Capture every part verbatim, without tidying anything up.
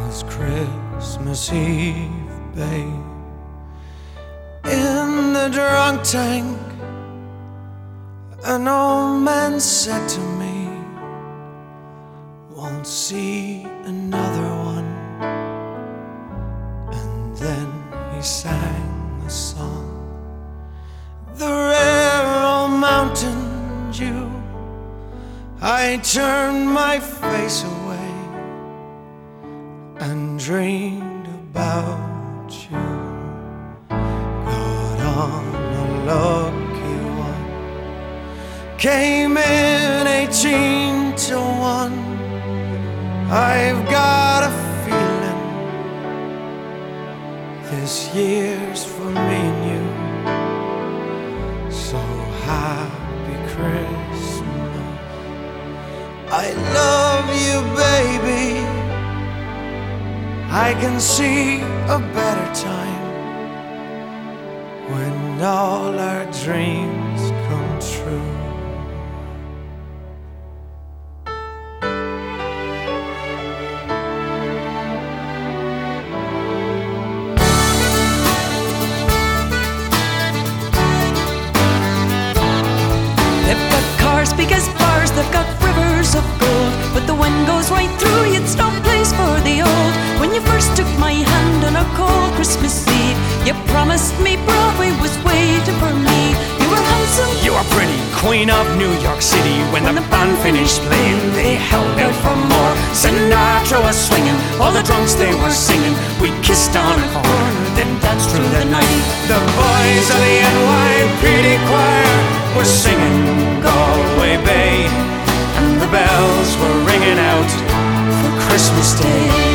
was Christmas Eve, babe. In the drunk tank, an old man said to me, won't see another one. And then he sang a song, the rare old Mountain Dew. I turned my face away and dreamed about you. Got on a lucky one, came in eighteen to one. I've got a feeling this year's for me and you. So happy Christmas, I love you, baby. I can see a better time when all our dreams come true. They've got cars big as bars, they've got rivers of gold, but the wind goes right through you, it's no place for the old. When you first took my hand on a cold Christmas Eve, you promised me Broadway was waiting for me. You were handsome, You were pretty, queen of New York City. When, when the, the band finished playing, they held out for more. Sinatra was swinging, all the drunks they were singing. We kissed on a corner, then danced through the night. The boys of the N Y P D choir were singing Galway Bay, and the bells were ringing out for Christmas Day.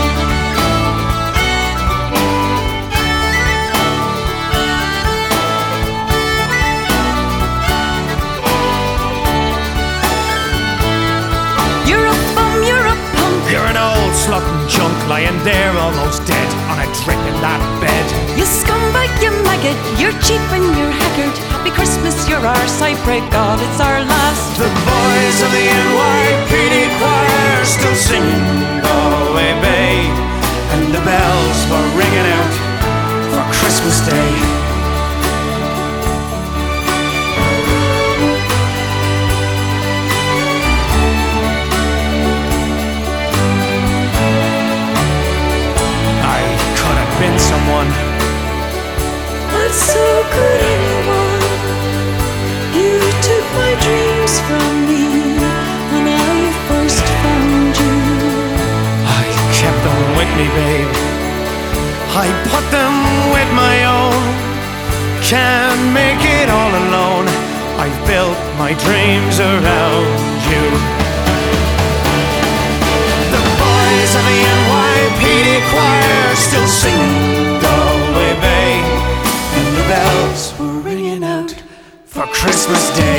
You're an old slut and junk lying there almost dead on a drink in that bed. you scumbag, you maggot, you're cheap and you're haggard. Happy Christmas, you're ours, I pray God it's our last. The boys of the N Y P D choir still singing Galway Bay, and the bells were ringing out for Christmas Day. Been someone, but so could anyone. You took my dreams from me when I first found you. I kept them with me, babe. I put them with my own. Can't make it all alone. I've built my dreams around you. The boys of the N Y P D choir still singing Galway Bay, and the bells were ringing out for Christmas Day.